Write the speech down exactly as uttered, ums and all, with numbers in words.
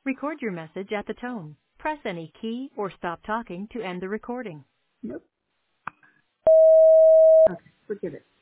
Record your message at the tone. Press any key or stop talking to end the recording. Nope. Okay, forget it.